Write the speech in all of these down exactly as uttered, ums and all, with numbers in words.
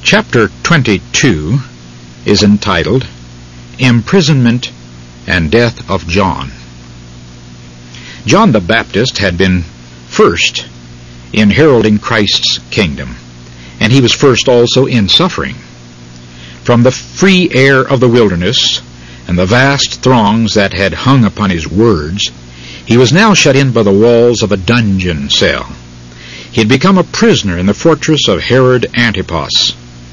Chapter twenty-two is entitled Imprisonment and Death of John. John the Baptist had been first in heralding Christ's kingdom, and he was first also in suffering. From the free air of the wilderness and the vast throngs that had hung upon his words, he was now shut in by the walls of a dungeon cell. He had become a prisoner in the fortress of Herod Antipas.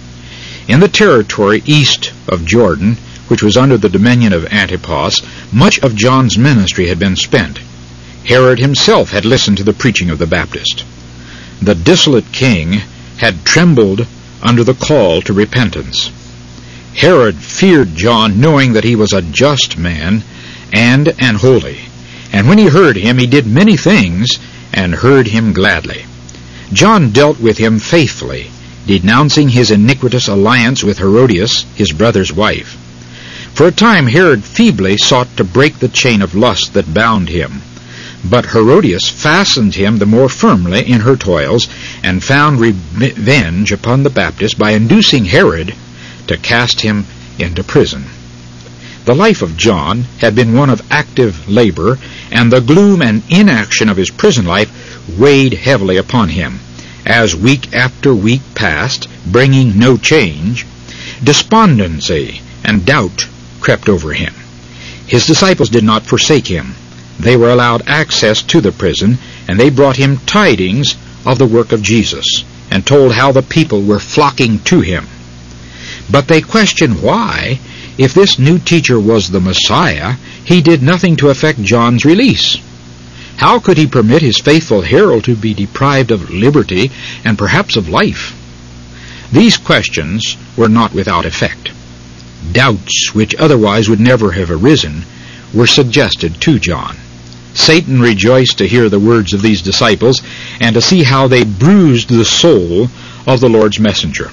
In the territory east of Jordan, which was under the dominion of Antipas, much of John's ministry had been spent. Herod himself had listened to the preaching of the Baptist. The dissolute king had trembled under the call to repentance. Herod feared John, knowing that he was a just man and an holy. And when he heard him, he did many things and heard him gladly. John dealt with him faithfully, denouncing his iniquitous alliance with Herodias, his brother's wife. For a time Herod feebly sought to break the chain of lust that bound him. But Herodias fastened him the more firmly in her toils, and found revenge upon the Baptist by inducing Herod to cast him into prison. The life of John had been one of active labor, and the gloom and inaction of his prison life weighed heavily upon him. As week after week passed, bringing no change, despondency and doubt crept over him. His disciples did not forsake him. They were allowed access to the prison, and they brought him tidings of the work of Jesus, and told how the people were flocking to him. But they questioned why, if this new teacher was the Messiah, he did nothing to effect John's release. How could he permit his faithful herald to be deprived of liberty and perhaps of life? These questions were not without effect. Doubts, which otherwise would never have arisen, were suggested to John. Satan rejoiced to hear the words of these disciples and to see how they bruised the soul of the Lord's messenger.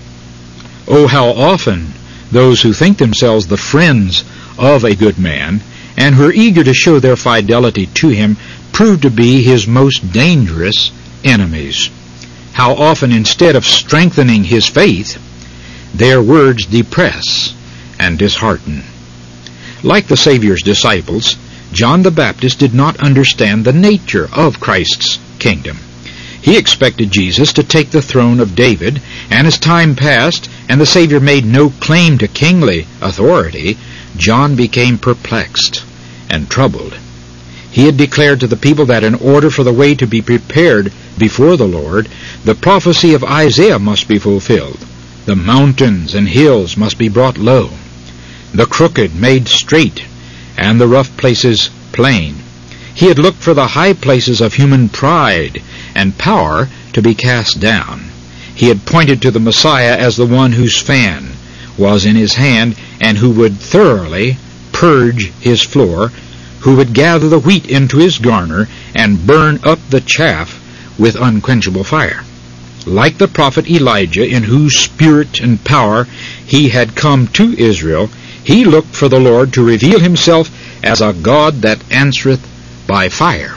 Oh, how often those who think themselves the friends of a good man and who are eager to show their fidelity to him prove to be his most dangerous enemies. How often, instead of strengthening his faith, their words depress and dishearten. Like the Savior's disciples, John the Baptist did not understand the nature of Christ's kingdom. He expected Jesus to take the throne of David, and as time passed and the Savior made no claim to kingly authority, John became perplexed and troubled. He had declared to the people that in order for the way to be prepared before the Lord, the prophecy of Isaiah must be fulfilled. The mountains and hills must be brought low, the crooked made straight, and the rough places plain. He had looked for the high places of human pride and power to be cast down. He had pointed to the Messiah as the one whose fan was in his hand, and who would thoroughly purge his floor, who would gather the wheat into his garner and burn up the chaff with unquenchable fire. Like the prophet Elijah, in whose spirit and power he had come to Israel, he looked for the Lord to reveal himself as a God that answereth by fire.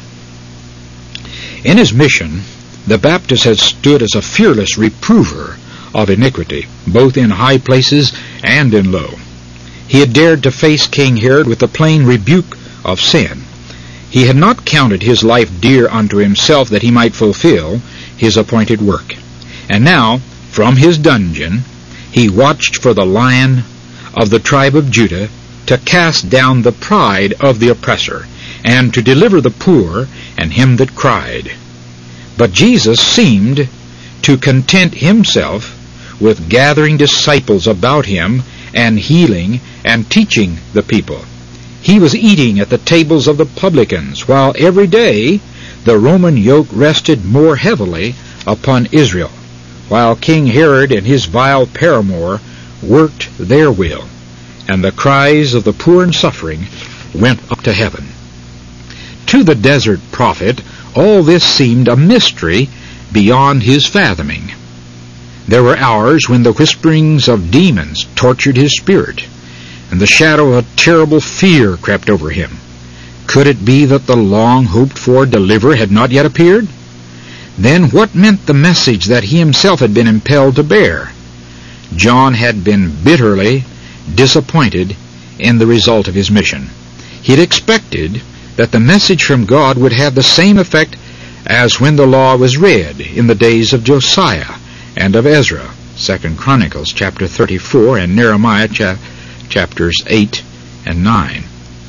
In his mission, the Baptist had stood as a fearless reprover of iniquity, both in high places and in low. He had dared to face King Herod with the plain rebuke of sin. He had not counted his life dear unto himself that he might fulfill his appointed work. And now, from his dungeon, he watched for the Lion of the tribe of Judah to cast down the pride of the oppressor, and to deliver the poor and him that cried. But Jesus seemed to content himself with gathering disciples about him and healing and teaching the people. He was eating at the tables of the publicans, while every day the Roman yoke rested more heavily upon Israel, while King Herod and his vile paramour worked their will, and the cries of the poor and suffering went up to heaven. To the desert prophet, all this seemed a mystery beyond his fathoming. There were hours when the whisperings of demons tortured his spirit, and the shadow of a terrible fear crept over him. Could it be that the long-hoped-for deliverer had not yet appeared? Then what meant the message that he himself had been impelled to bear? John had been bitterly disappointed in the result of his mission. He had expected that the message from God would have the same effect as when the law was read in the days of Josiah and of Ezra, Second Chronicles chapter thirty-four and Nehemiah cha- chapters eight and nine.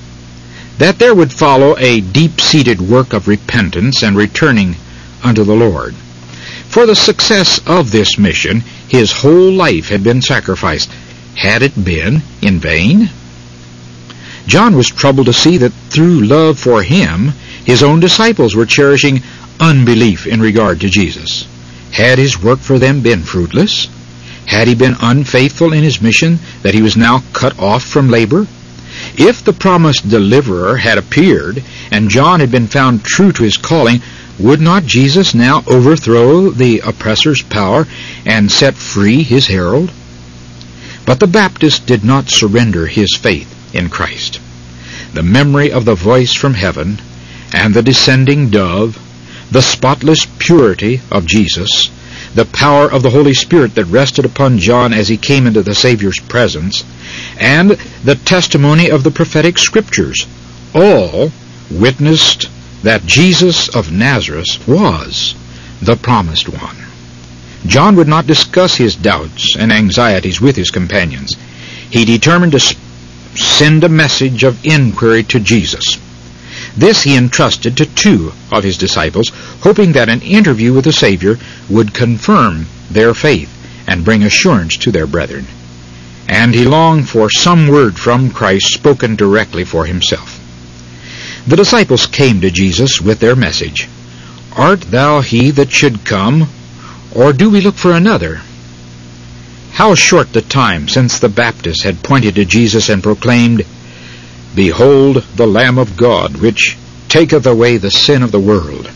That there would follow a deep-seated work of repentance and returning unto the Lord. For the success of this mission, his whole life had been sacrificed. Had it been in vain? John was troubled to see that through love for him, his own disciples were cherishing unbelief in regard to Jesus. Had his work for them been fruitless? Had he been unfaithful in his mission that he was now cut off from labor? If the promised deliverer had appeared, and John had been found true to his calling, would not Jesus now overthrow the oppressor's power and set free his herald? But the Baptist did not surrender his faith in Christ. The memory of the voice from heaven and the descending dove, the spotless purity of Jesus, the power of the Holy Spirit that rested upon John as he came into the Savior's presence, and the testimony of the prophetic Scriptures, all witnessed that Jesus of Nazareth was the promised one. John would not discuss his doubts and anxieties with his companions. He determined to send a message of inquiry to Jesus. This he entrusted to two of his disciples, hoping that an interview with the Savior would confirm their faith and bring assurance to their brethren. And he longed for some word from Christ spoken directly for himself. The disciples came to Jesus with their message, "Art thou he that should come, or do we look for another?" How short the time since the Baptist had pointed to Jesus and proclaimed, "Behold the Lamb of God, which taketh away the sin of the world.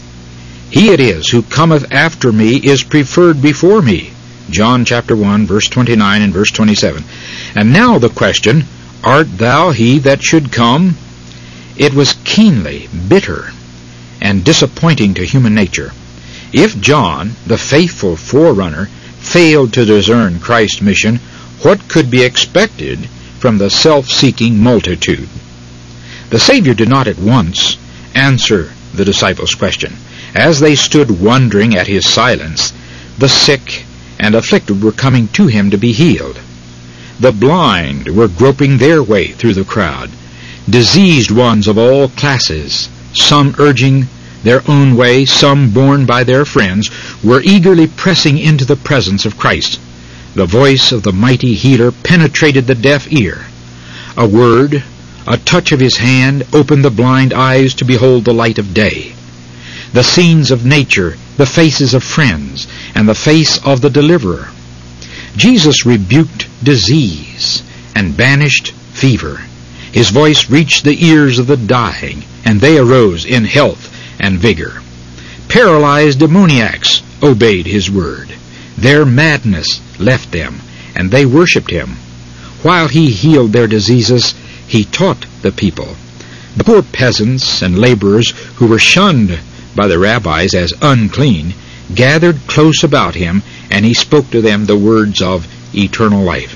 He it is who cometh after me is preferred before me." John chapter one, verse twenty-nine and verse twenty-seven. And now the question, "Art thou he that should come?" It was keenly bitter and disappointing to human nature. If John, the faithful forerunner, failed to discern Christ's mission, what could be expected from the self-seeking multitude? The Savior did not at once answer the disciples' question. As they stood wondering at his silence, the sick and afflicted were coming to him to be healed. The blind were groping their way through the crowd. Diseased ones of all classes, some urging their own way, some borne by their friends, were eagerly pressing into the presence of Christ. The voice of the mighty healer penetrated the deaf ear. A word, a touch of his hand, opened the blind eyes to behold the light of day. The scenes of nature, the faces of friends, and the face of the deliverer. Jesus rebuked disease and banished fever. His voice reached the ears of the dying, and they arose in health and vigor. Paralyzed demoniacs obeyed his word. Their madness left them, and they worshipped him. While he healed their diseases, he taught the people. The poor peasants and laborers who were shunned by the rabbis as unclean gathered close about him, and he spoke to them the words of eternal life.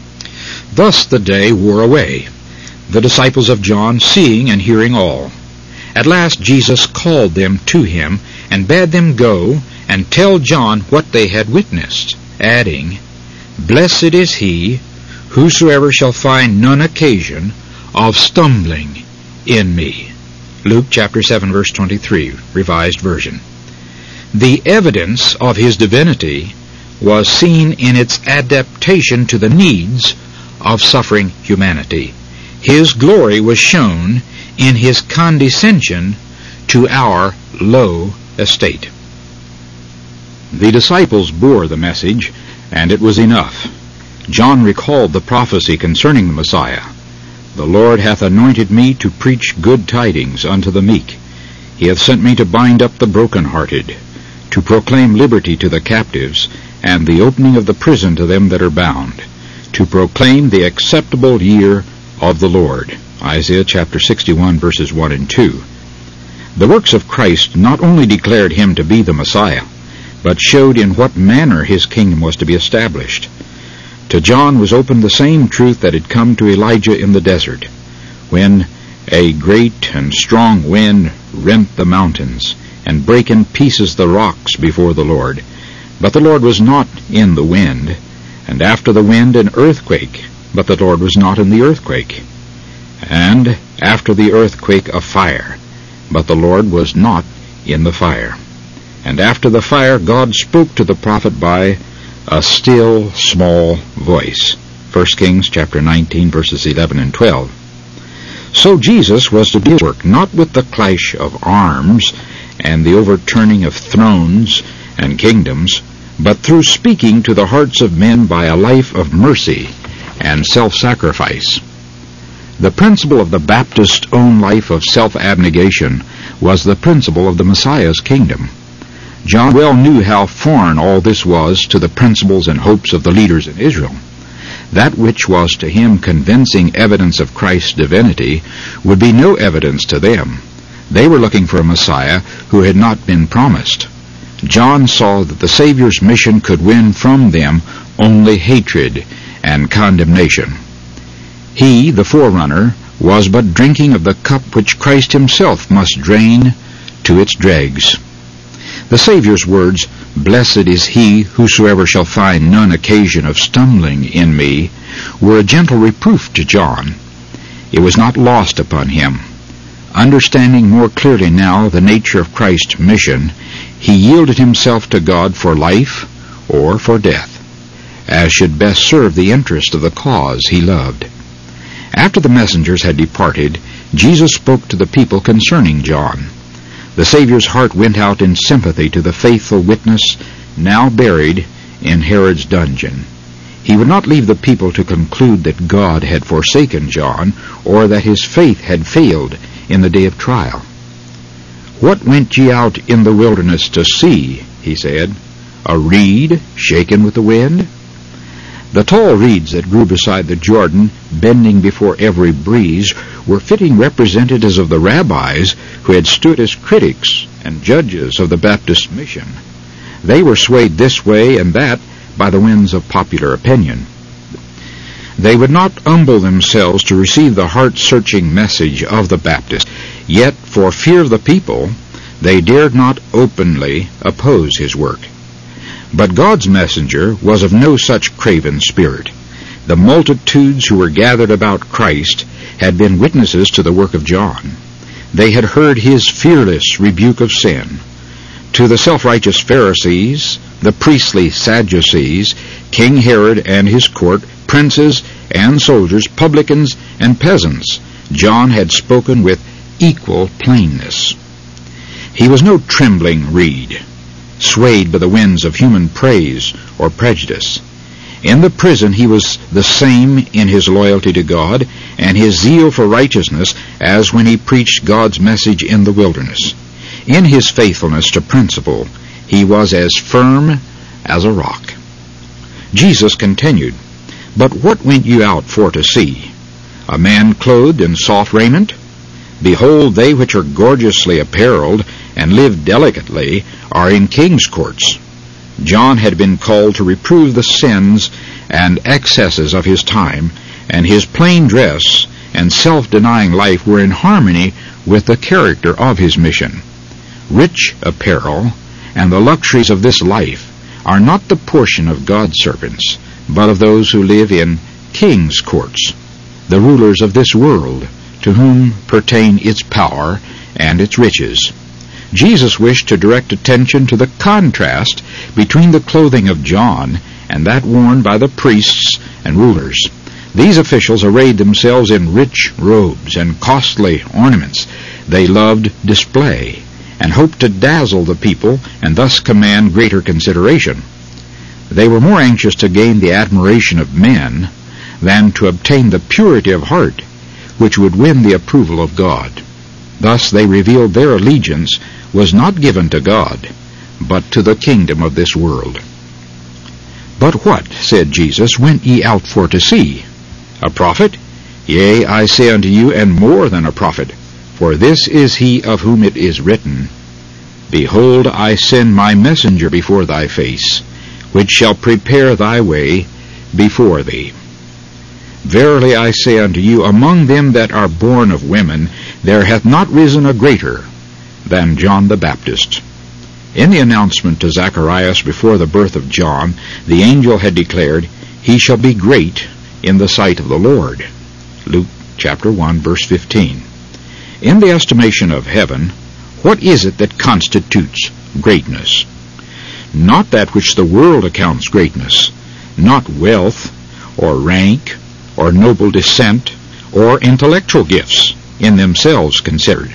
Thus the day wore away, the disciples of John seeing and hearing all. At last Jesus called them to him and bade them go and tell John what they had witnessed, adding, "Blessed is he whosoever shall find none occasion of stumbling in me." Luke chapter seven, verse twenty-three, Revised Version. The evidence of his divinity was seen in its adaptation to the needs of suffering humanity. His glory was shown in his condescension to our low estate. The disciples bore the message, and it was enough. John recalled the prophecy concerning the Messiah. "The Lord hath anointed me to preach good tidings unto the meek. He hath sent me to bind up the brokenhearted, to proclaim liberty to the captives, and the opening of the prison to them that are bound, to proclaim the acceptable year of the Lord." Isaiah chapter sixty-one, verses one and two. The works of Christ not only declared him to be the Messiah, but showed in what manner his kingdom was to be established. To John was opened the same truth that had come to Elijah in the desert, when a great and strong wind rent the mountains, and brake in pieces the rocks before the Lord. But the Lord was not in the wind, and after the wind an earthquake, but the Lord was not in the earthquake. And after the earthquake a fire, but the Lord was not in the fire. And after the fire God spoke to the prophet by a still small voice. First Kings chapter nineteen, verses eleven and twelve. So Jesus was to be work not with the clash of arms and the overturning of thrones and kingdoms, but through speaking to the hearts of men by a life of mercy and self-sacrifice. The principle of the Baptist's own life of self-abnegation was the principle of the Messiah's kingdom. John well knew how foreign all this was to the principles and hopes of the leaders in Israel. That which was to him convincing evidence of Christ's divinity would be no evidence to them. They were looking for a Messiah who had not been promised. John saw that the Savior's mission could win from them only hatred and condemnation. He, the forerunner, was but drinking of the cup which Christ himself must drain to its dregs. The Savior's words, "Blessed is he whosoever shall find none occasion of stumbling in me," were a gentle reproof to John. It was not lost upon him. Understanding more clearly now the nature of Christ's mission, he yielded himself to God for life or for death, as should best serve the interest of the cause he loved. After the messengers had departed, Jesus spoke to the people concerning John. The Savior's heart went out in sympathy to the faithful witness now buried in Herod's dungeon. He would not leave the people to conclude that God had forsaken John, or that his faith had failed in the day of trial. "What went ye out in the wilderness to see?" he said. "A reed shaken with the wind?" The tall reeds that grew beside the Jordan, bending before every breeze, were fitting representatives of the rabbis who had stood as critics and judges of the Baptist mission. They were swayed this way and that by the winds of popular opinion. They would not humble themselves to receive the heart-searching message of the Baptist, yet for fear of the people, they dared not openly oppose his work. But God's messenger was of no such craven spirit. The multitudes who were gathered about Christ had been witnesses to the work of John. They had heard his fearless rebuke of sin. To the self-righteous Pharisees, the priestly Sadducees, King Herod and his court, princes and soldiers, publicans and peasants, John had spoken with equal plainness. He was no trembling reed, swayed by the winds of human praise or prejudice. In the prison he was the same in his loyalty to God and his zeal for righteousness as when he preached God's message in the wilderness. In his faithfulness to principle, he was as firm as a rock. Jesus continued, "But what went you out for to see? A man clothed in soft raiment? Behold, they which are gorgeously apparelled and live delicately are in king's courts." John had been called to reprove the sins and excesses of his time, and his plain dress and self-denying life were in harmony with the character of his mission. Rich apparel and the luxuries of this life are not the portion of God's servants, but of those who live in king's courts, the rulers of this world, to whom pertain its power and its riches. Jesus wished to direct attention to the contrast between the clothing of John and that worn by the priests and rulers. These officials arrayed themselves in rich robes and costly ornaments. They loved display and hoped to dazzle the people and thus command greater consideration. They were more anxious to gain the admiration of men than to obtain the purity of heart which would win the approval of God. Thus they revealed their allegiance was not given to God, but to the kingdom of this world. "But what," said Jesus, "went ye out for to see? A prophet? Yea, I say unto you, and more than a prophet. For this is he of whom it is written, Behold, I send my messenger before thy face, which shall prepare thy way before thee. Verily I say unto you, among them that are born of women, there hath not risen a greater than John the Baptist. In the announcement to Zacharias before the birth of John, the angel had declared, He shall be great in the sight of the Lord. Luke chapter one, verse fifteen. In the estimation of heaven, what is it that constitutes greatness? Not that which the world accounts greatness, not wealth, or rank, or noble descent, or intellectual gifts, in themselves considered.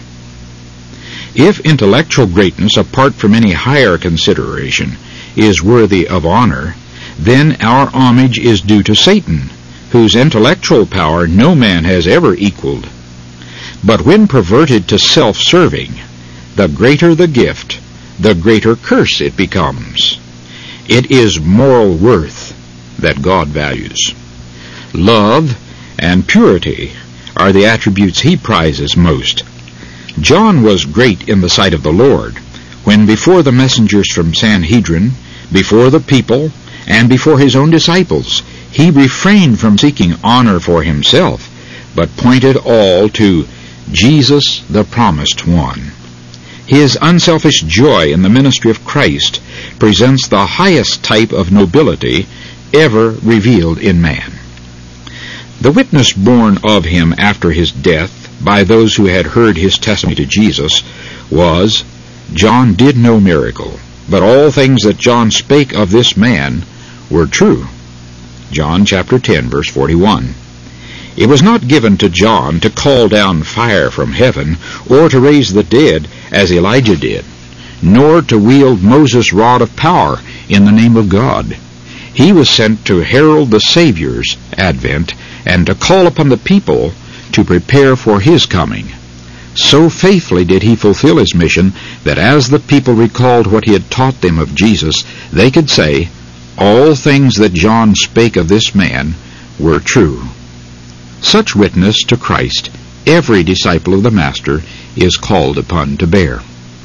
If intellectual greatness, apart from any higher consideration, is worthy of honor, then our homage is due to Satan, whose intellectual power no man has ever equaled. But when perverted to self-serving, the greater the gift, the greater curse it becomes. It is moral worth that God values. Love and purity are the attributes he prizes most. John was great in the sight of the Lord, when before the messengers from Sanhedrin, before the people, and before his own disciples, he refrained from seeking honor for himself, but pointed all to Jesus, the promised one. His unselfish joy in the ministry of Christ presents the highest type of nobility ever revealed in man. The witness borne of him after his death by those who had heard his testimony to Jesus was, John did no miracle, but all things that John spake of this man were true. John chapter ten, verse forty-one. It was not given to John to call down fire from heaven, or to raise the dead, as Elijah did, nor to wield Moses' rod of power in the name of God. He was sent to herald the Savior's advent, and to call upon the people to prepare for his coming. So faithfully did he fulfill his mission that as the people recalled what he had taught them of Jesus, they could say, all things that John spake of this man were true. Such witness to Christ every disciple of the Master is called upon to bear.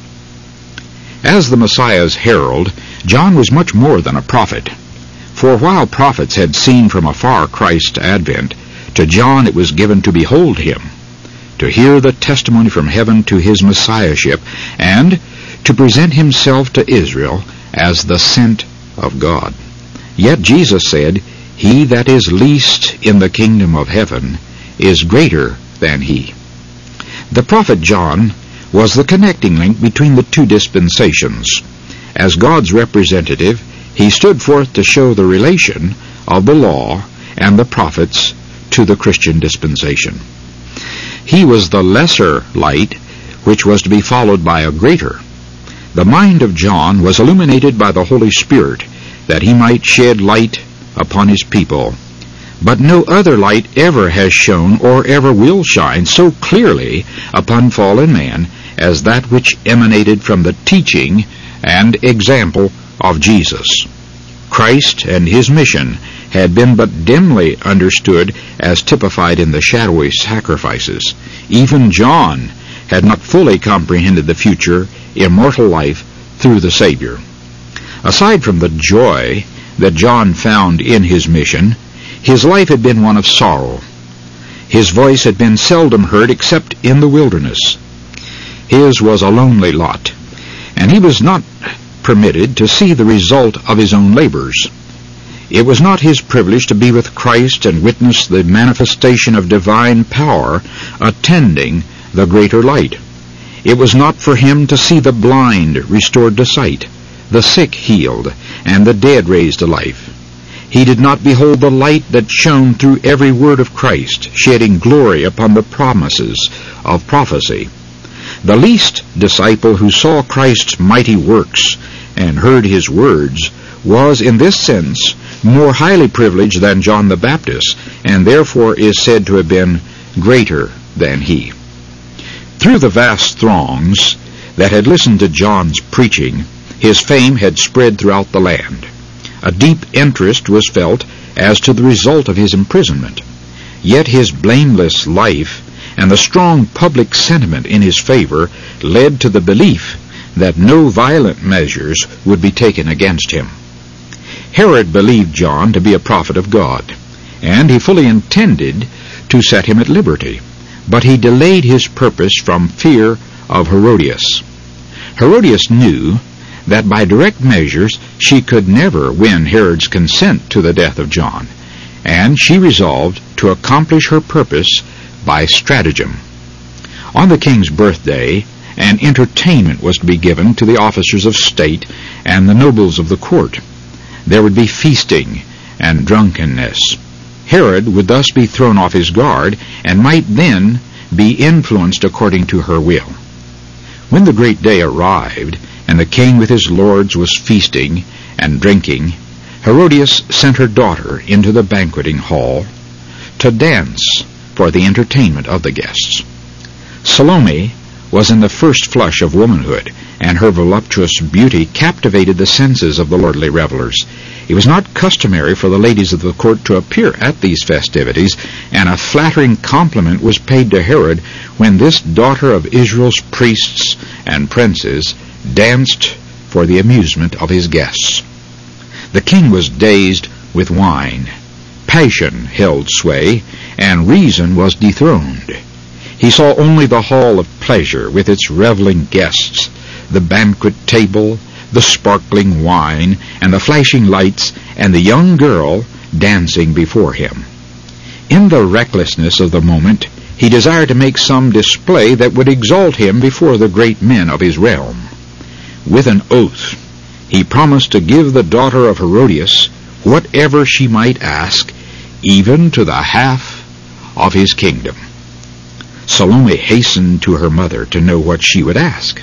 As the Messiah's herald, John was much more than a prophet. For while prophets had seen from afar Christ's advent, to John it was given to behold him, to hear the testimony from heaven to his Messiahship, and to present himself to Israel as the sent of God. Yet Jesus said, He that is least in the kingdom of heaven is greater than he. The prophet John was the connecting link between the two dispensations. As God's representative, he stood forth to show the relation of the law and the prophets to the Christian dispensation. He was the lesser light, which was to be followed by a greater. The mind of John was illuminated by the Holy Spirit, that he might shed light upon his people. But no other light ever has shone or ever will shine so clearly upon fallen man as that which emanated from the teaching and example of Jesus. Christ and his mission had been but dimly understood as typified in the shadowy sacrifices. Even John had not fully comprehended the future, immortal life through the Savior. Aside from the joy that John found in his mission, his life had been one of sorrow. His voice had been seldom heard except in the wilderness. His was a lonely lot, and he was not permitted to see the result of his own labors. It was not his privilege to be with Christ and witness the manifestation of divine power attending the greater light. It was not for him to see the blind restored to sight, the sick healed, and the dead raised to life. He did not behold the light that shone through every word of Christ, shedding glory upon the promises of prophecy. The least disciple who saw Christ's mighty works and heard his words was, in this sense, more highly privileged than John the Baptist, and therefore is said to have been greater than he. Through the vast throngs that had listened to John's preaching, his fame had spread throughout the land. A deep interest was felt as to the result of his imprisonment. Yet his blameless life and the strong public sentiment in his favor led to the belief that no violent measures would be taken against him. Herod believed John to be a prophet of God, and he fully intended to set him at liberty, but he delayed his purpose from fear of Herodias. Herodias knew that by direct measures she could never win Herod's consent to the death of John, and she resolved to accomplish her purpose by stratagem. On the king's birthday, an entertainment was to be given to the officers of state and the nobles of the court. There would be feasting and drunkenness. Herod would thus be thrown off his guard and might then be influenced according to her will. When the great day arrived, and the king with his lords was feasting and drinking, Herodias sent her daughter into the banqueting hall to dance for the entertainment of the guests. Salome was in the first flush of womanhood, and her voluptuous beauty captivated the senses of the lordly revelers. It was not customary for the ladies of the court to appear at these festivities, and a flattering compliment was paid to Herod when this daughter of Israel's priests and princes danced for the amusement of his guests. The king was dazed with wine. Passion held sway, and reason was dethroned. He saw only the hall of pleasure with its reveling guests, the banquet table, the sparkling wine, and the flashing lights, and the young girl dancing before him. In the recklessness of the moment, he desired to make some display that would exalt him before the great men of his realm. With an oath, he promised to give the daughter of Herodias whatever she might ask, even to the half of his kingdom. Salome hastened to her mother to know what she would ask.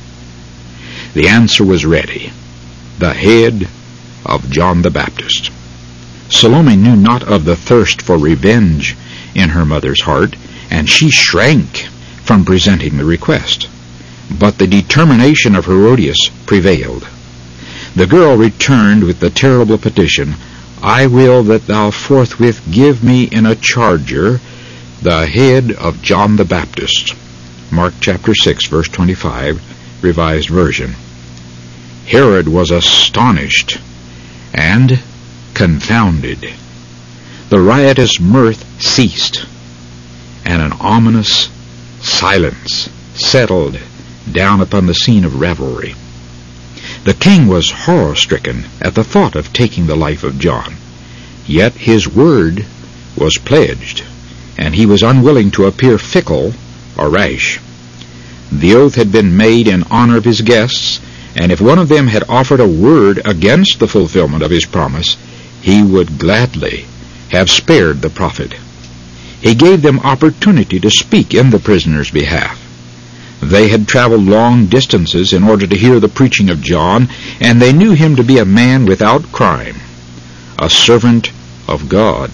The answer was ready: the head of John the Baptist. Salome knew not of the thirst for revenge in her mother's heart, and she shrank from presenting the request. But the determination of Herodias prevailed. The girl returned with the terrible petition, "I will that thou forthwith give me in a charger the head of John the Baptist." Mark chapter six, verse twenty-five, Revised Version. Herod was astonished and confounded. The riotous mirth ceased, and an ominous silence settled down upon the scene of revelry. The king was horror-stricken at the thought of taking the life of John, yet his word was pledged, and he was unwilling to appear fickle or rash. The oath had been made in honor of his guests, and if one of them had offered a word against the fulfillment of his promise, he would gladly have spared the prophet. He gave them opportunity to speak in the prisoner's behalf. They had traveled long distances in order to hear the preaching of John, and they knew him to be a man without crime, a servant of God.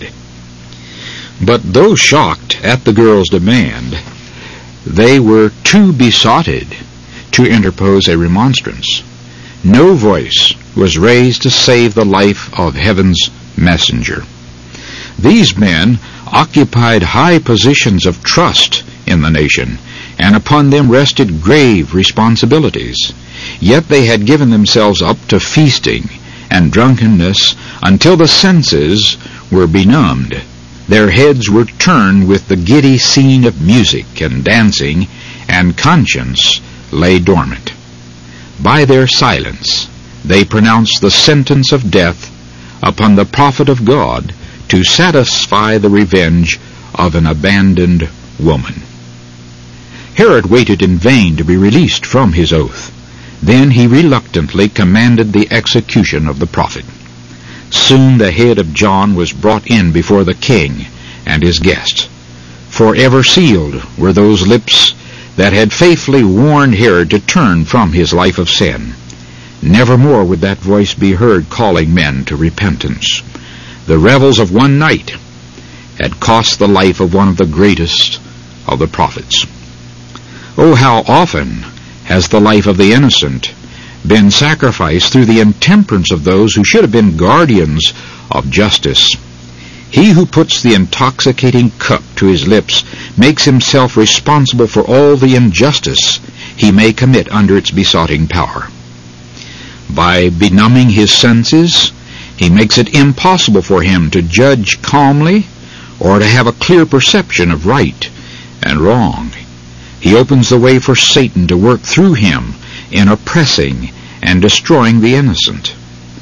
But though shocked at the girl's demand, they were too besotted to interpose a remonstrance. No voice was raised to save the life of heaven's messenger. These men occupied high positions of trust in the nation, and upon them rested grave responsibilities. Yet they had given themselves up to feasting and drunkenness until the senses were benumbed. Their heads were turned with the giddy scene of music and dancing, and conscience lay dormant. By their silence they pronounced the sentence of death upon the prophet of God to satisfy the revenge of an abandoned woman. Herod waited in vain to be released from his oath. Then he reluctantly commanded the execution of the prophet. Soon the head of John was brought in before the king and his guests. Forever sealed were those lips that had faithfully warned Herod to turn from his life of sin. Nevermore would that voice be heard calling men to repentance. The revels of one night had cost the life of one of the greatest of the prophets. Oh, how often has the life of the innocent been sacrificed through the intemperance of those who should have been guardians of justice. He who puts the intoxicating cup to his lips makes himself responsible for all the injustice he may commit under its besotting power. By benumbing his senses, He makes it impossible for him to judge calmly or to have a clear perception of right and wrong. He opens the way for Satan to work through him in oppressing and destroying the innocent.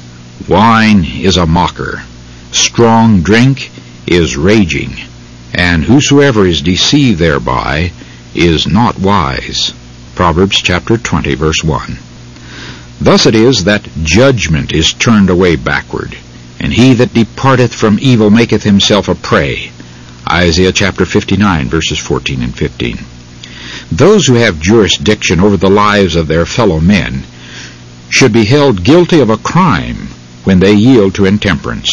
Wine is a mocker, strong drink is raging, and whosoever is deceived thereby is not wise. Proverbs chapter twenty, verse one. Thus it is that judgment is turned away backward, and he that departeth from evil maketh himself a prey. Isaiah chapter fifty-nine, verses fourteen and fifteen. Those who have jurisdiction over the lives of their fellow men should be held guilty of a crime when they yield to intemperance.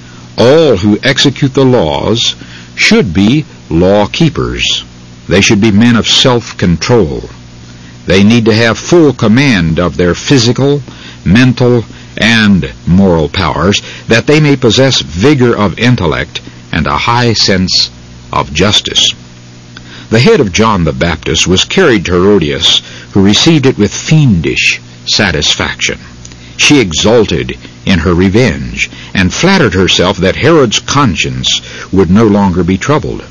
All who execute the laws should be law keepers. They should be men of self-control. They need to have full command of their physical, mental, and moral powers, that they may possess vigor of intellect and a high sense of justice. The head of John the Baptist was carried to Herodias, who received it with fiendish satisfaction. She exulted in her revenge, and flattered herself that Herod's conscience would no longer be troubled.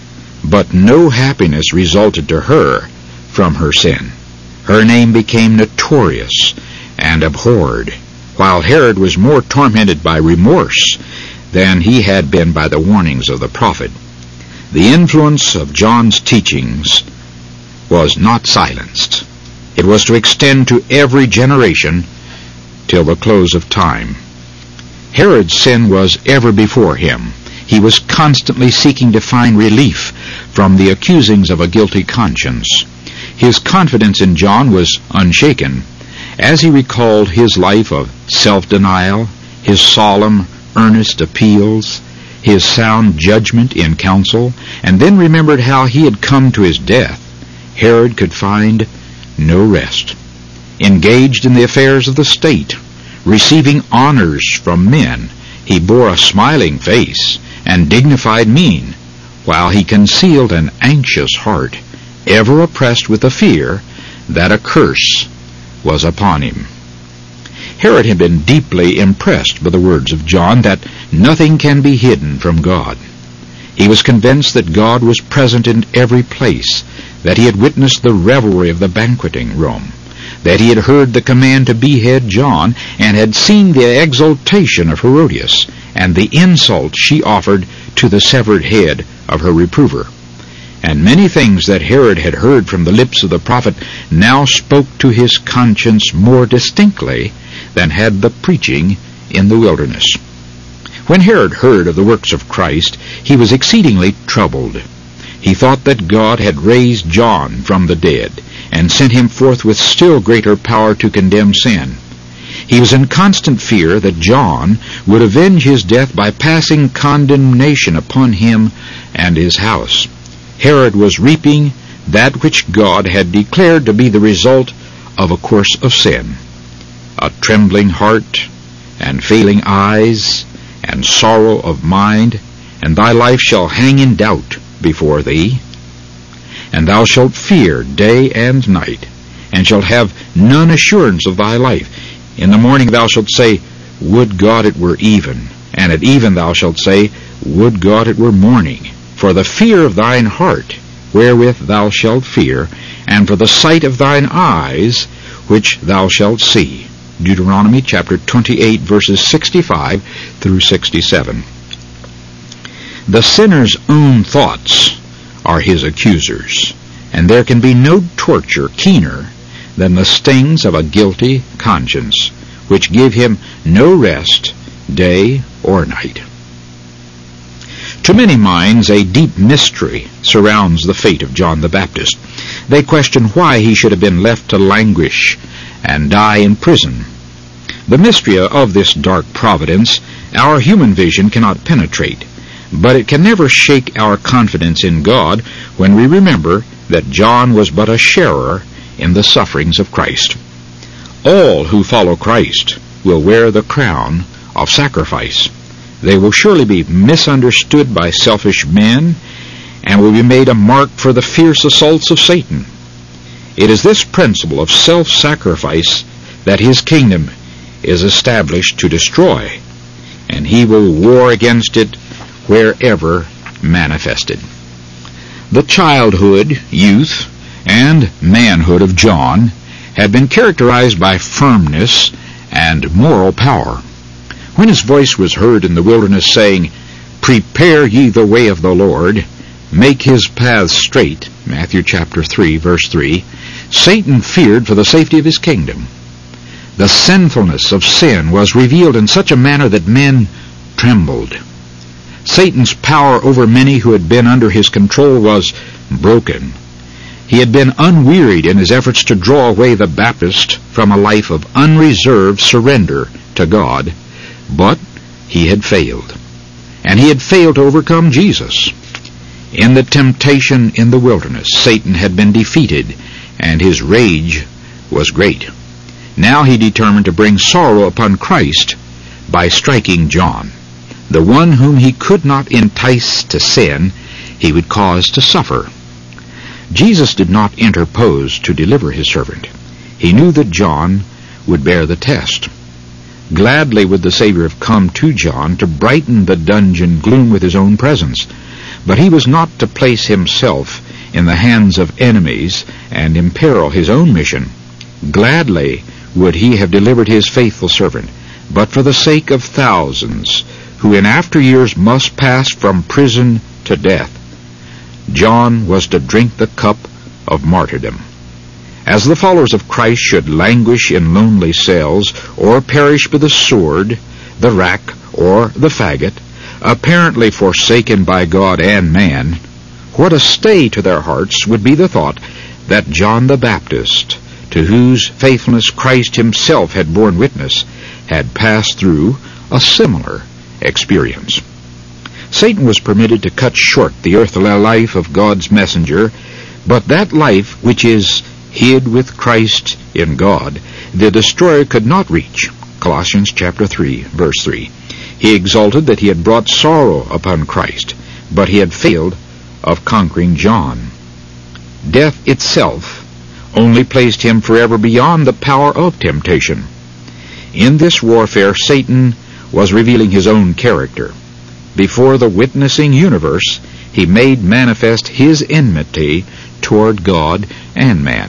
But no happiness resulted to her from her sin. Her name became notorious and abhorred, while Herod was more tormented by remorse than he had been by the warnings of the prophet. The influence of John's teachings was not silenced. It was to extend to every generation till the close of time. Herod's sin was ever before him. He was constantly seeking to find relief from the accusings of a guilty conscience. His confidence in John was unshaken, as he recalled his life of self-denial, his solemn, earnest appeals, his sound judgment in council, and then remembered how he had come to his death. Herod could find no rest. Engaged in the affairs of the state, receiving honors from men, he bore a smiling face and dignified mien, while he concealed an anxious heart, ever oppressed with the fear that a curse was upon him. Herod had been deeply impressed by the words of John that nothing can be hidden from God. He was convinced that God was present in every place, that he had witnessed the revelry of the banqueting room, that he had heard the command to behead John, and had seen the exultation of Herodias, and the insult she offered to the severed head of her reprover. And many things that Herod had heard from the lips of the prophet now spoke to his conscience more distinctly than had the preaching in the wilderness. When Herod heard of the works of Christ, he was exceedingly troubled. He thought that God had raised John from the dead, and sent him forth with still greater power to condemn sin. He was in constant fear that John would avenge his death by passing condemnation upon him and his house. Herod was reaping that which God had declared to be the result of a course of sin. A trembling heart, and failing eyes, and sorrow of mind, and thy life shall hang in doubt before thee. And thou shalt fear day and night, and shalt have none assurance of thy life. In the morning thou shalt say, Would God it were even, and at even thou shalt say, Would God it were morning. For the fear of thine heart, wherewith thou shalt fear, and for the sight of thine eyes, which thou shalt see. Deuteronomy chapter twenty-eight, verses sixty-five through sixty-seven. The sinner's own thoughts are his accusers, and there can be no torture keener than the stings of a guilty conscience, which give him no rest day or night. To many minds, a deep mystery surrounds the fate of John the Baptist. They question why he should have been left to languish and die in prison. The mystery of this dark providence our human vision cannot penetrate, but it can never shake our confidence in God when we remember that John was but a sharer in the sufferings of Christ. All who follow Christ will wear the crown of sacrifice. They will surely be misunderstood by selfish men, and will be made a mark for the fierce assaults of Satan. It is this principle of self-sacrifice that his kingdom is established to destroy. and he will war against it wherever manifested. The childhood, youth, and manhood of John had been characterized by firmness and moral power. When his voice was heard in the wilderness saying, "Prepare ye the way of the Lord, make his paths straight," Matthew chapter three, verse three, Satan feared for the safety of his kingdom. The sinfulness of sin was revealed in such a manner that men trembled. Satan's power over many who had been under his control was broken. He had been unwearied in his efforts to draw away the Baptist from a life of unreserved surrender to God, but he had failed. And he had failed to overcome Jesus. In the temptation in the wilderness, Satan had been defeated, and his rage was great. Now he determined to bring sorrow upon Christ by striking John. The one whom he could not entice to sin, he would cause to suffer. Jesus did not interpose to deliver his servant. He knew that John would bear the test. Gladly would the Savior have come to John to brighten the dungeon gloom with his own presence, but he was not to place himself in the hands of enemies and imperil his own mission. Gladly would he have delivered his faithful servant, but for the sake of thousands who in after years must pass from prison to death, John was to drink the cup of martyrdom. As the followers of Christ should languish in lonely cells, or perish by the sword, the rack, or the faggot, apparently forsaken by God and man, what a stay to their hearts would be the thought that John the Baptist, to whose faithfulness Christ himself had borne witness, had passed through a similar experience. Satan was permitted to cut short the earthly life of God's messenger, but that life which is hid with Christ in God, the destroyer could not reach. Colossians chapter three, verse three. He exulted that he had brought sorrow upon Christ, but he had failed of conquering John. Death itself only placed him forever beyond the power of temptation. In this warfare, Satan was revealing his own character. Before the witnessing universe, he made manifest his enmity toward God and man.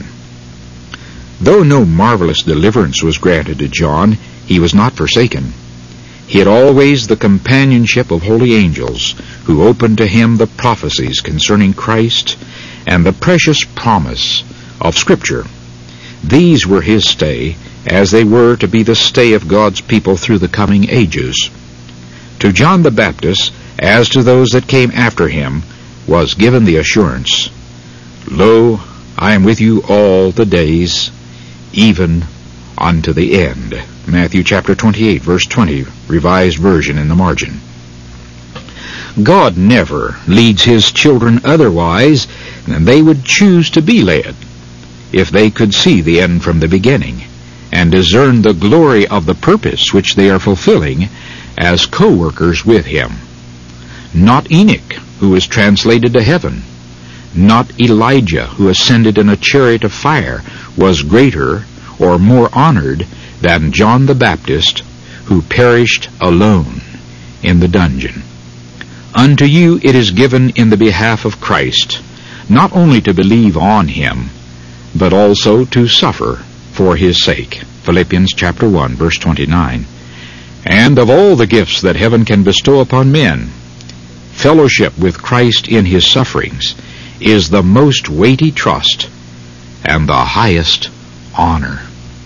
Though no marvelous deliverance was granted to John, he was not forsaken. He had always the companionship of holy angels, who opened to him the prophecies concerning Christ and the precious promise of Scripture. These were his stay, as they were to be the stay of God's people through the coming ages. To John the Baptist, as to those that came after him, was given the assurance, "Lo, I am with you all the days, even unto the end." Matthew chapter twenty-eight, verse twenty, Revised Version in the margin. God never leads his children otherwise than they would choose to be led, if they could see the end from the beginning, and discern the glory of the purpose which they are fulfilling as co-workers with him. Not Enoch, who was translated to heaven, not Elijah, who ascended in a chariot of fire, was greater or more honored than John the Baptist, who perished alone in the dungeon. Unto you it is given in the behalf of Christ, not only to believe on him, but also to suffer for his sake. Philippians chapter one, verse twenty-nine. And of all the gifts that heaven can bestow upon men, fellowship with Christ in his sufferings is the most weighty trust and the highest honor.